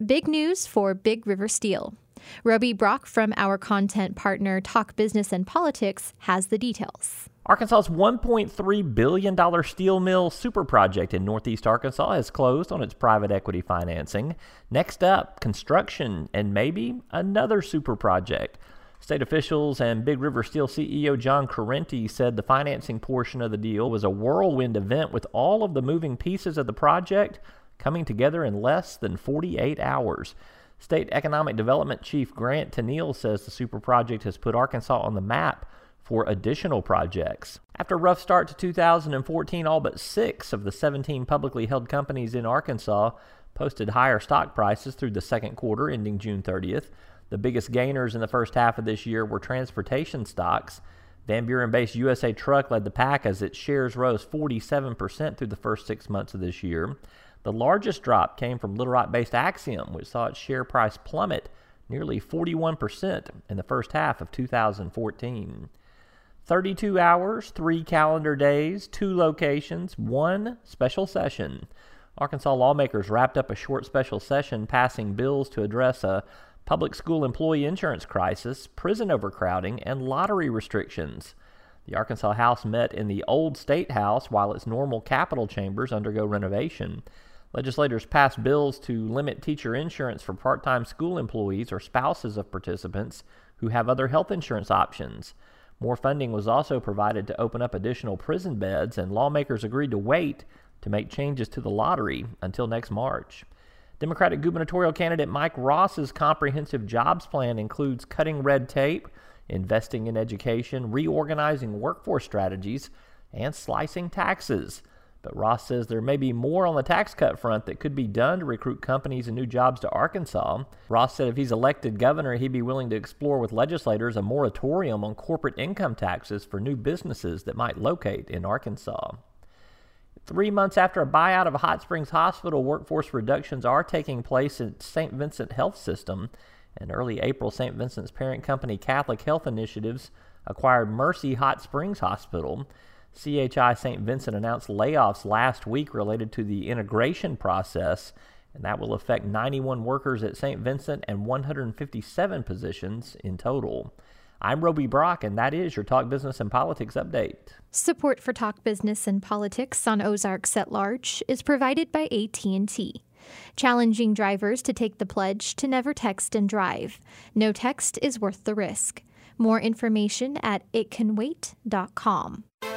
Big news for Big River Steel. Roby Brock from our content partner Talk Business and Politics has the details. Arkansas's $1.3 billion steel mill super project in northeast Arkansas has closed on its private equity financing. Next up, construction and maybe another super project. State officials and Big River Steel CEO John Correnti said the financing portion of the deal was a whirlwind event with all of the moving pieces of the project coming together in less than 48 hours. State Economic Development Chief Grant Tennille says the super project has put Arkansas on the map for additional projects. After a rough start to 2014, all but 6 of the 17 publicly held companies in Arkansas posted higher stock prices through the second quarter ending June 30th. The biggest gainers in the first half of this year were transportation stocks. Van Buren-based USA Truck led the pack as its shares rose 47% through the first 6 months of this year. The largest drop came from Little Rock-based Axiom, which saw its share price plummet nearly 41% in the first half of 2014. 32 hours, 3 calendar days, 2 locations, 1 special session. Arkansas lawmakers wrapped up a short special session passing bills to address a public school employee insurance crisis, prison overcrowding, and lottery restrictions. The Arkansas House met in the old State House while its normal Capitol chambers undergo renovation. Legislators passed bills to limit teacher insurance for part-time school employees or spouses of participants who have other health insurance options. More funding was also provided to open up additional prison beds, and lawmakers agreed to wait to make changes to the lottery until next March. Democratic gubernatorial candidate Mike Ross's comprehensive jobs plan includes cutting red tape, investing in education, reorganizing workforce strategies, and slicing taxes. But Ross says there may be more on the tax cut front that could be done to recruit companies and new jobs to Arkansas. Ross said if he's elected governor, he'd be willing to explore with legislators a moratorium on corporate income taxes for new businesses that might locate in Arkansas. 3 months after a buyout of a Hot Springs hospital, workforce reductions are taking place at St. Vincent Health System. In early April, St. Vincent's parent company Catholic Health Initiatives acquired Mercy Hot Springs Hospital. CHI St. Vincent announced layoffs last week related to the integration process, and that will affect 91 workers at St. Vincent and 157 positions in total. I'm Roby Brock, and that is your Talk Business and Politics update. Support for Talk Business and Politics on Ozarks at Large is provided by AT&T, challenging drivers to take the pledge to never text and drive. No text is worth the risk. More information at itcanwait.com.